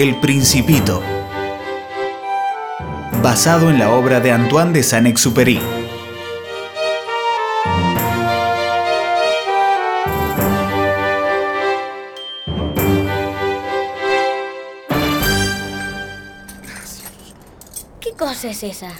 El Principito, basado en la obra de Antoine de Saint-Exupéry. ¿Qué cosa es esa?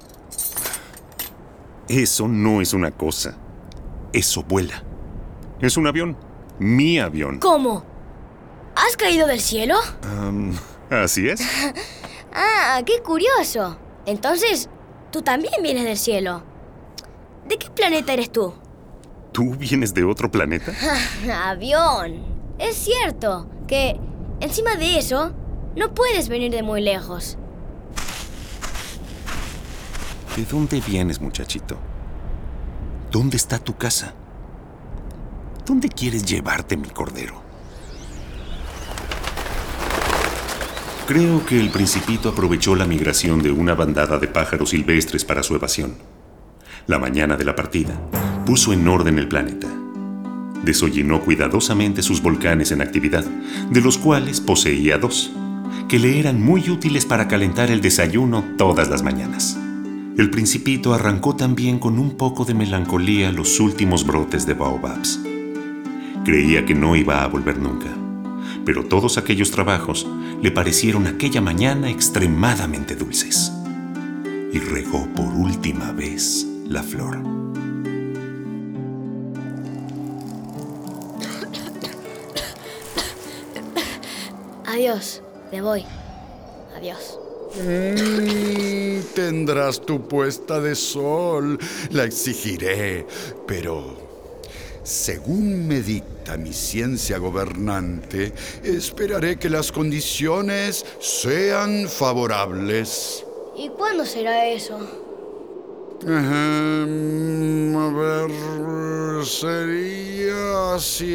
Eso no es una cosa. Eso vuela. Es un avión. Mi avión. ¿Cómo? ¿Has caído del cielo? Así es. Ah, qué curioso. Entonces, tú también vienes del cielo. ¿De qué planeta eres tú? ¿Tú vienes de otro planeta? Avión. Es cierto que, encima de eso, no puedes venir de muy lejos. ¿De dónde vienes, muchachito? ¿Dónde está tu casa? ¿Dónde quieres llevarte, mi cordero? Creo que el Principito aprovechó la migración de una bandada de pájaros silvestres para su evasión. La mañana de la partida, puso en orden el planeta. Desollinó cuidadosamente sus volcanes en actividad, de los cuales poseía 2, que le eran muy útiles para calentar el desayuno todas las mañanas. El Principito arrancó también con un poco de melancolía los últimos brotes de baobabs. Creía que no iba a volver nunca, pero todos aquellos trabajos le parecieron aquella mañana extremadamente dulces. Y regó por última vez la flor. Adiós, me voy. Adiós. Tendrás tu puesta de sol, la exigiré, pero según me dicta mi ciencia gobernante, esperaré que las condiciones sean favorables. ¿Y cuándo será eso? A ver, sería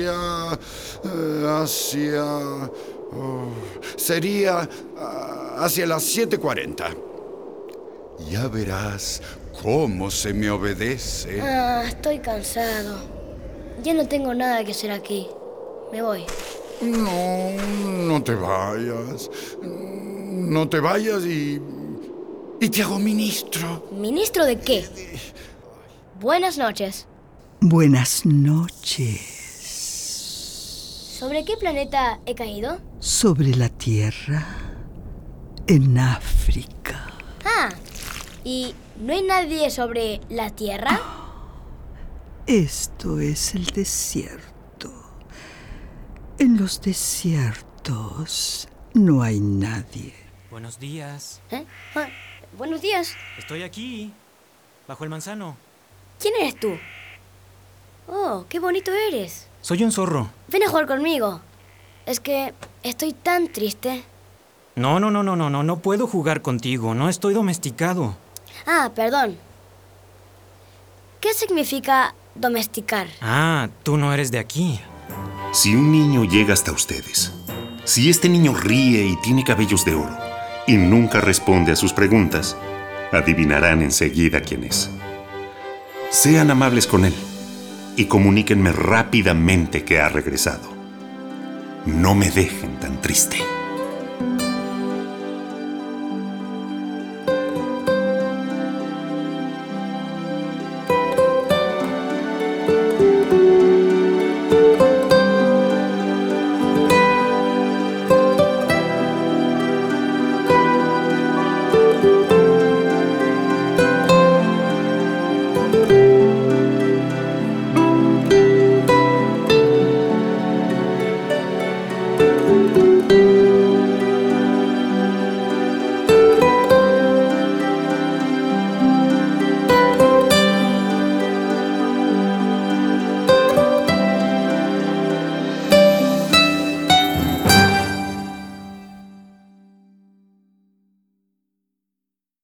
sería hacia las 7:40. Ya verás cómo se me obedece. Estoy cansado. Ya no tengo nada que hacer aquí. Me voy. No te vayas. No te vayas y te hago ministro. ¿Ministro de qué? Buenas noches. Buenas noches. ¿Sobre qué planeta he caído? Sobre la Tierra, en África. ¿Y no hay nadie sobre la Tierra? Esto es el desierto. En los desiertos no hay nadie. Buenos días. Buenos días. Estoy aquí, bajo el manzano. ¿Quién eres tú? Oh, qué bonito eres. Soy un zorro. Ven a jugar conmigo. Es que estoy tan triste. No puedo jugar contigo. No estoy domesticado. Perdón. ¿Qué significa domesticar? Tú no eres de aquí. Si un niño llega hasta ustedes, si este niño ríe y tiene cabellos de oro y nunca responde a sus preguntas, adivinarán enseguida quién es. Sean amables con él y comuníquenme rápidamente que ha regresado. No me dejen tan triste.